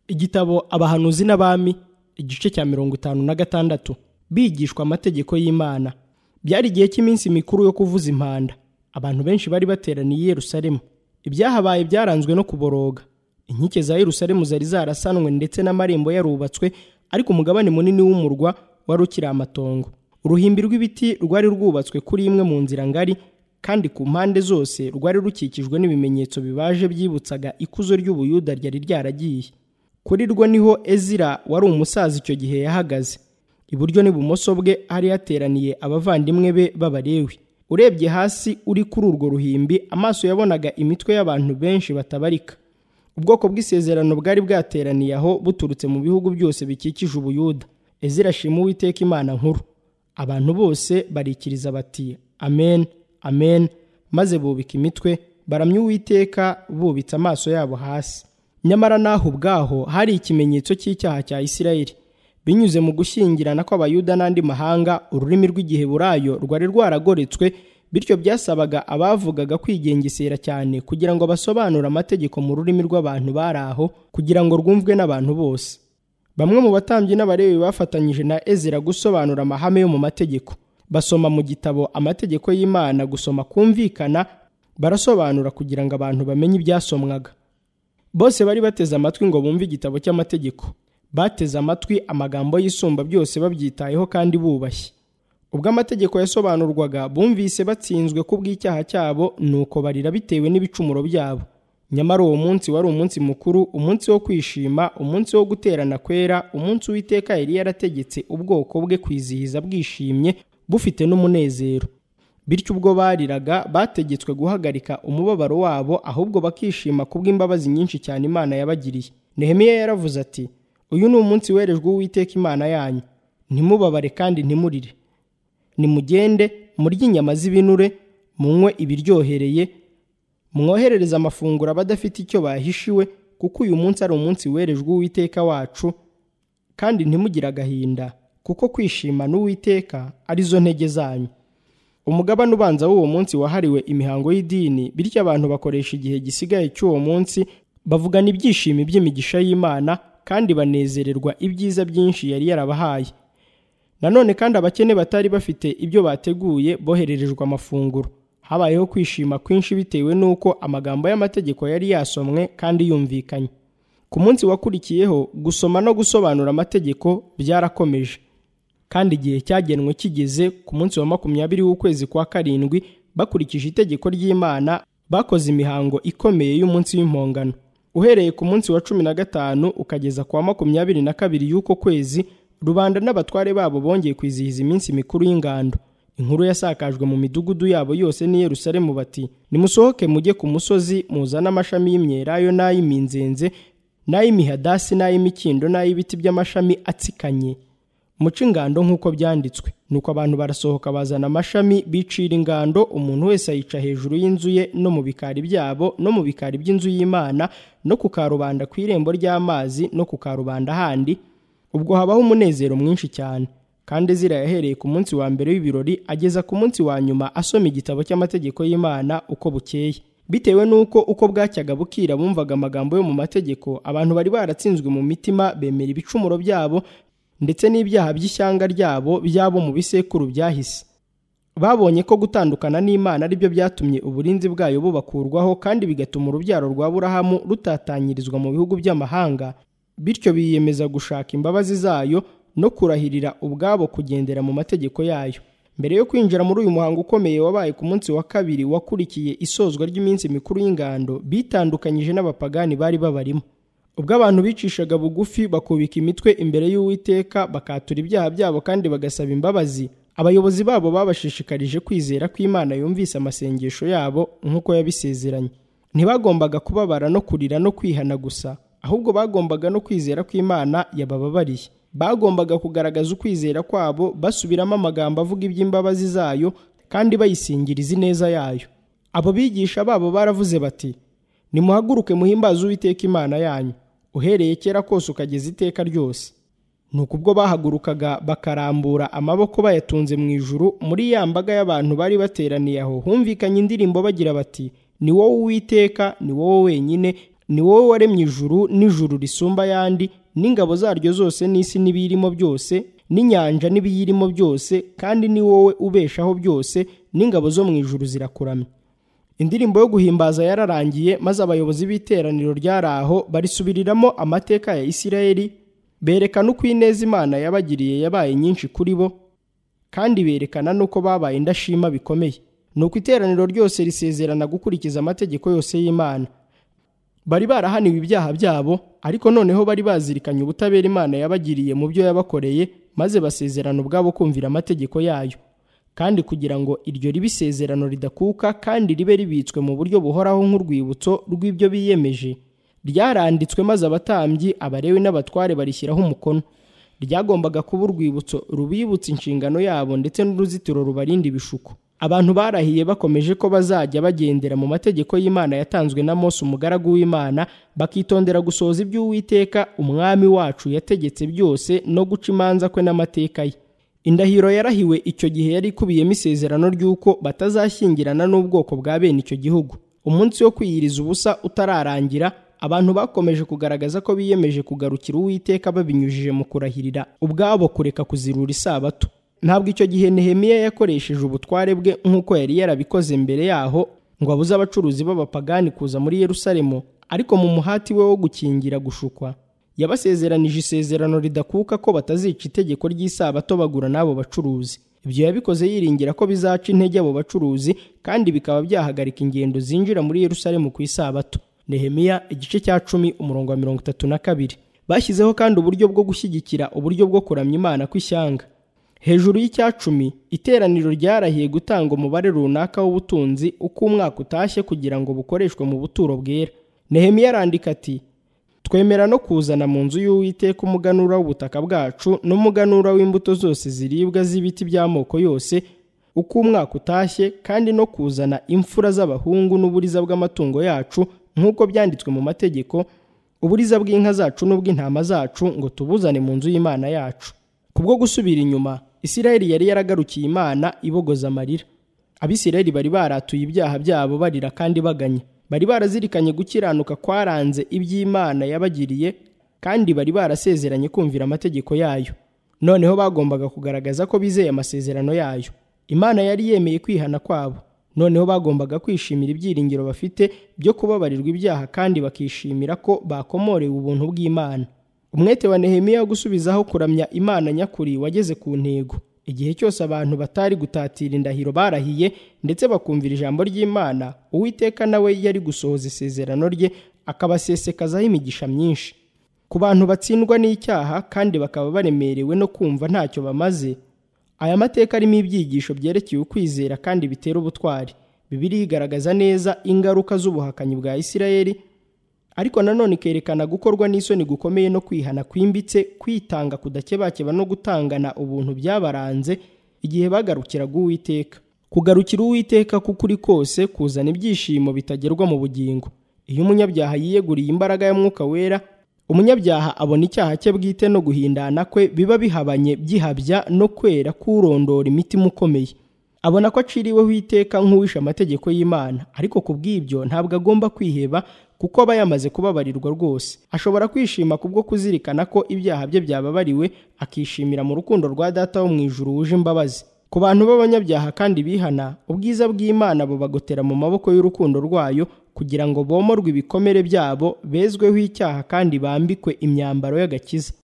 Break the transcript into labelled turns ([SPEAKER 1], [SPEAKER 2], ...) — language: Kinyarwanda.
[SPEAKER 1] Igitabo Abahanuzi n'Abami, igice cya 56. Bigishwa amategeko y'Imana. Byari igihe cy'iminsi mikuru yo kuvuza impanda. Abantu benshi bari bateraniye i Yerusalemu. Ibyahabaye byaranzwe no kuboroga. Inkike za Yerusalemu zari zarasanwe ndetse n'amarembo yarubatswe, ariko umugabane munini w'umurwa wari ukiri amatongo. Uruhimbi rw'ibiti rwari rwubatswe kuri imwe mu nzira ngari, kandi ku mpande zose rwari rukikijwe n'ibimenyetso bibaje byibutsaga ikuzo ry'Ubuyuda ryari ryaragiye. Kuri rwo niho Ezira wari umusaza icyo gihe yahagaze. Iburyo n'ibumoso bwe hari hateraniye abavandimwe be b'Abalewi. Urebye hasi uri kuri urwo ruhimbi, amaso yabonaga imitwe y'abantu benshi batabarika. Ubwoko bw'isezerano bwari bwateraniye aho buturutse mu bihugu byose bikikije Ubuyuda. Ezira ashima Uwiteka Imana nkuru. Abantu bose barikiriza bati amen, amen, maze bubika imitwe, baramya Uwiteka bubitse amaso yabo hasi. Nyamara naho ubwaho hari ikimenyetso cy'icyaha cya Isirayeli. Binyuze mu gushyingirana kw'Abayuda n'andi mahanga, ururimi rw'Igiheburayo rwari rwaragoretswe, bityo byasabaga abavugaga kwigengesera cyane kugira ngo basobanure amategeko mu rurimi rw'abantu bari aho, kugira ngo rwumvwe n'abantu bose. Bamwe mu batambyi n'Abalewi bafatanyije na Ezira gusobanura amahame yo mu mategeko. Basoma mu gitabo Amategeko y'Imana, gusoma kumvikana, barasobanura kugira ngo abantu bamenye ibyasomwaga. Bose bari bateze amatwi ngo bumve igitabo cy'amategeko. Bateze amatwi amagambo y'Isumba byose babyitayeho kandi bubashye. Ubwo amategeko yasobanurwaga, bumvise batsinzwe kubw'icyaha cyabo, nuko barira bitewe n'ibicumuro byabo. Nyamara uwo munsi wari umunsi mukuru, umunsi wo kwishima, umunsi wo guterana kwera, umunsi Uwiteka yari yarategetse ubwoko bwe kwizihiza bwishimye, bufite n'umunezero. Bityo ubwo bariraga, bategetswe guhagarika umubabaro wabo, ahubwo bakishima kubw'imbabazi nyinshi cyane Imana yabagiriye. Nehemiya yaravuze ati, uyu ni umunsi werejwe Uwiteka Imana yanyu. Ntimubabare kandi ntimurire. Nimugende murye inyama z'ibinure, munywe ibiryohereye, mwoherereze amafunguro abadafite icyo bahishiwe, kuko uyu munsi ari umunsi werejwe Uwiteka wacu, kandi ntimugire agahinda, kuko kwishima n'Uwiteka ari zo ntege zanyu. Umugabane ubanza w'uwo munsi wahariwe imihango y'idini, bityo abantu bakoresha igihe gisigaye cy'uwo munsi bavugana ibyishimo by'imigisha y'Imana, kandi banezererwa ibyiza byinshi yari yarabahaye. Nanone kandi abakene batari bafite ibyo bateguye bohererejwe amafunguro. Habayeho kwishima kwinshi bitewe n'uko amagambo y'amategeko yari yasomwe kandi yumvikanye. Ku munsi wakurikiyeho, gusoma no gusobanura amategeko byarakomeje. Kandi igihe cyagenwe kigeze, ku munsi wa 20 w'ukwezi kwa karindwi, bakurikije itegeko ry'Imana, bakoze imihango ikomeye y'umunsi w'impongano. Uhereye ku munsi wa 15 ukageza ku wa 22 y'uko kwezi, rubanda n'abatware babo bongeye kwizihiza iminsi mikuru y'ingando. Inkuru yasakajwe mu midugudu yabo yose ni Yerusalemu bati, nimusohoke mujye ku musozi, muzana amashami y'imyelayo n'ay'iminzenze, n'ay'imihadasi n'ay'imikindo n'ay'ibiti by'amashami atsikanye, muce ingando nk'uko byanditswe. Nuko abantu barasohoka bazana amashami, bicira ingando, umuntu wese ayica hejuru y'inzu ye, no mu bikari byabo, no mu bikari by'inzu y'Imana, no ku karubanda ku irembo ry'amazi, no ku karubanda handi. Ubwo habaho umunezero mwinshi cyane. Kandi Ezira yahereye ku munsi wa mbere w'ibirori ageza ku munsi wa nyuma asoma igitabo cy'amategeko y'Imana uko bukeye. Bitewe n'uko uko bwacyaga bukira bumvaga amagambo yo mu mategeko, abantu bari baratsinzwe mu mitima, bemera ibicumuro byabo ndetse n'ibyaha by'ishyanga ryabo byabo mu bisekuru byahise. Babonye ko gutandukana n'Imana ari byo byatumye uburinzi bwayo bubakurwaho, kandi bigatuma urubyaro rwa Aburahamu rutatanyirizwa mu bihugu by'amahanga. Bityo biyemeza gushaka imbabazi zayo no kurahirira ubwabo kugendera mu mategeko yayo. Mbere yo kwinjira muri uyu muhango ukomeye wabaye ku munsi wa kabiri wakurikiye isozwa ry'iminsi mikuru y'ingando, bitandukanyije n'abapagani bari babarimo. Ubwo abantu bicishaga bugufi bakubika imitwe imbere y'Uwiteka, bakatura ibyaha byabo kandi bagasaba imbabazi, abayobozi babo babashishikarije kwizera ko Imana yumvise amasengesho yabo nk'uko yabisezeranye. Ntibagombaga kubabara no kurira no kwihana gusa, ahubwo bagombaga no kwizera ko Imana yabababariye. Bagombaga kugaragaza ukwizera kwabo basubiramo amagambo avuga iby'imbabazi zayo kandi bayisingiriza ineza yayo. Abo bigisha babo baravuze bati, nimuhaguruke muhimbaze Uwiteka Imana yanyu, uhereye kera kose ukageza iteka ryose. Nuko ubwo bahagurukaga bakarambura amaboko bayatunze mu ijuru, muri ya mbaga y'abantu bari bateraniye aho humvikanye indirimbo bagira bati, ni wowe Uwiteka, ni wowe wenyine, ni wowe waremye ijuru n'ijuru risumba ayandi, n'ingabo zaryo zose, n'isi n'ibiyirimo byose, n'inyanja n'ibiyirimo byose, kandi ni wowe ubeshaho byose, n'ingabo zo mu ijuru zirakuramya. Indirimbo yo guhimbaza yararangiye, maze abayobozi b'iteraniro ryari aho barisubiriramo amateka ya Isirayeli, berekana uko ineza Imana yabagiriye yabaye nyinshi kuri bo, kandi berekana n'uko babaye indashima bikomeye. Nuko iteraniro ryose risezerana gukurikiza amategeko yose y'Imana. Bari barahaniwe ibyaha byabo, ariko noneho bari bazirikanye ubutabera Imana yabagiriye mu byo yabakoreye, maze basezerana ubwabo kumvira amategeko yayo. Kandi kugira ngo iryo ribe isezerano ridakuka kandi ribe ribitswe mu buryo buhoraho nk'urwibutso rw'ibyo biyemeje, ryaranditswe, maze abatambyi, Abalewi n'abatware barishyiraho umukono. Ryagombaga kuba urwibutso rubibutsa inshingano yabo, ndetse n'uruzitiro rubarinda ibishuko. Abantu barahiye bakomeje ko bazajya bagendera mu mategeko y'Imana yatanzwe na Mose umugaragu w'Imana, bakitondera gusohoza ibyo Uwiteka umwami wacu yategetse byose, no guca imanza kwe n'amateka ye. Indahiro yarahiwe icyo gihe yari ikubiyemo isezerano ry'uko batazashyingirana n'ubwoko bwa bene icyo gihugu. Umunsi wo kwiyiriza ubusa utararangira, abantu bakomeje kugaragaza ko biyemeje kugarukira Uwiteka babinyujije mu kurahirira ubwabo kureka kuzirura isabato. Ntabwo icyo gihe Nehemiya yakoresheje ubutware bwe nk'uko yari yarabikoze mbere yaho ngo abuze abacuruzi b'abapagani kuza muri Yerusalemu, ariko mu muhati we wo gukingira gushukwa, yabasezeranije isezerano ridakuka ko batazica itegeko ry'isabato bagura n'abo bacuruzi. Ibyo yabikoze yiringira ko bizaca intege abo bacuruzi, kandi bikaba byahagarika ingendo zinjira muri Yerusalemu ku isabato. Nehemiya igice cya 10 umurongo wa 32. Bashyizeho kandi uburyo bwo gushyigikira uburyo bwo kuramya Imana kw'ishyanga. Hejuru y'Icyacumi, iteraniro ryarahiye gutanga umubare runaka w'ubutunzi uko umwaka utashye kugira ngo bukoreshwe mu buturo bwera. Nehemiya arandika ati: twemera no kuzana mu nzu y'Uwiteka umuganura w'ubutaka bwacu n'umuganura w'imbuto zose ziribwa z'ibiti by'amoko yose uko umwaka utashye, kandi no kuzana imfura z'abahungu n'uburiza bw'amatungo yacu nk'uko byanditswe mu mategeko, uburiza bw'inka zacu n'ubw'intama zacu, ngo tubuzane mu nzu y'Imana yacu. Kubwo gusubira inyuma, Isirayeli yari yaragarukiye Imana ibogoza amarira. Abisirayeli bari baratuye ibyaha byabo barira kandi baganya. Bari barazirikanye gukiranuka kwaranze iby'Imana yabagiriye, kandi bari barasezeranye kumvira amategeko yayo. Noneho bagombaga kugaragaza ko bizeye amasezerano yayo. Imana yari yemeye kwihana kwabo. Noneho bagombaga kwishimira ibyiringiro bafite byo kubabarirwa ibyaha, kandi bakishimira ko bakomorewe ubuntu bw'Imana. Umwete wa Nehemiya wo gusubizaho kuramya Imana nyakuri wageze ku ntego. Igihe cyose abantu batari gutatira indahiro barahiye, ndetse bakumvira ijambo ry'Imana, Uwiteka nawe yari gusohoza isezerano rye, akabasesekazaho imigisha myinshi. Ku bantu batsindwa n'icyaha kandi bakaba baremerewe no kumva ntacyo bamaze, aya mateka arimo ibyigisho byerekeye ukwizera kandi bitera ubutwari. Bibiliya igaragaza neza ingaruka z'ubuhakanyi bwa Isirayeli, ariko nanone ikerekana gukorwa n'isoni gukomeye no kwihana kwimbitse, kwitanga kudakebakeba no gutangana ubuntu byabaranze igihe bagarukiraga Uwiteka. Kugarukira Uwiteka k'ukuri kose kuzana ibyishimo bitagerwa mu bugingo. Iyo umunyabyaha yiyeguriye imbaraga ya Mwuka Wera, umunyabyaha abona icyaha cye bwite no guhindana kwe biba bihabanye byihabya no kwera kurondora imitima ukomeye. Abona ko aciriweho iteka nk'uwishe amategeko y'Imana, ariko kubw'ibyo ntabwo agomba kwiheba, kuko aba yamaze kubabarirwa rwose. Ashobora kwishima kubwo kuzirikana ko ibyaha bye byababariwe, akishimira mu rukundo rwa Data wo mu ijuru wuje imbabazi. Ku bantu b'abanyabyaha kandi bihana, ubwiza bw'Imana bubagotera mu maboko y'urukundo rwayo, kugira ngo bomorwe ibikomere byabo, bezweho icyaha kandi bambikwe imyambaro y'agakiza.